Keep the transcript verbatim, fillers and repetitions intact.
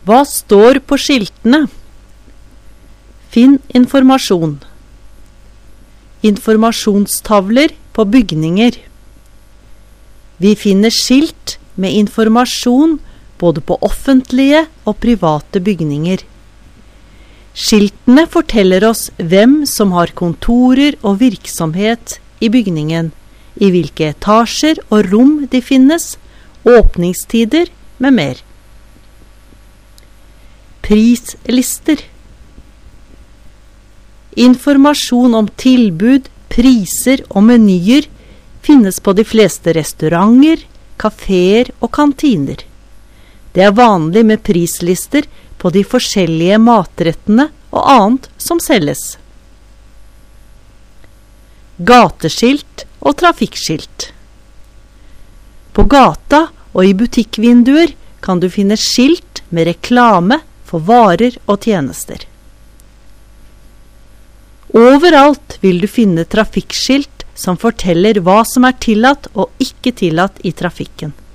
Hva står på skiltene? Finn informasjon. Informasjonstavler på bygninger. Vi finner skilt med informasjon både på offentlige og private bygninger. Skiltene forteller oss hvem som har kontorer og virksomhet i bygningen, i hvilke etasjer og rom de finnes, åpningstider med mer. Prislister. Informasjon om tilbud, priser og menyer finnes på de fleste restauranter, kaféer og kantiner. Det er vanlig med prislister på de forskjellige matrettene og annet som selges. Gateskilt og trafikkskilt. På gata og i butikkvinduer kan du finne skilt med reklame for varer og tjenester. Overalt vil du finne trafikkskilt som forteller hva som er tillatt og ikke tillatt i trafikken.